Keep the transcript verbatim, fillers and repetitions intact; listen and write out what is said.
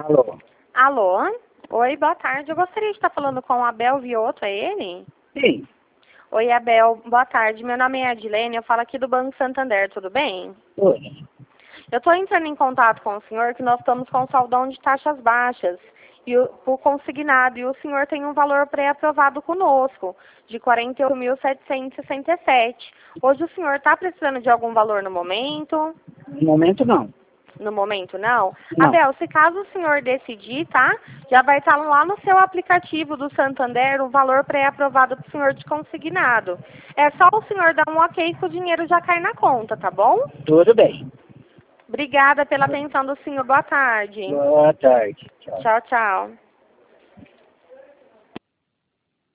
Alô? Alô? Oi, boa tarde. Eu gostaria de estar falando com o Abel Vioto, é ele? Sim. Oi, Abel. Boa tarde. Meu nome é Adilene, eu falo aqui do Banco Santander, tudo bem? Oi. Eu estou entrando em contato com o senhor que nós estamos com saldão de taxas baixas e o, por consignado, e o senhor tem um valor pré-aprovado conosco, de quarenta e oito mil setecentos e sessenta e sete. Hoje o senhor está precisando de algum valor no momento? No momento, não. No momento, não? Não. Abel, se caso o senhor decidir, tá? Já vai estar lá no seu aplicativo do Santander o valor pré-aprovado para o senhor de consignado. É só o senhor dar um ok que o dinheiro já cai na conta, tá bom? Tudo bem. Obrigada pela atenção do senhor. Boa tarde. Boa tarde. Tchau. Tchau, tchau.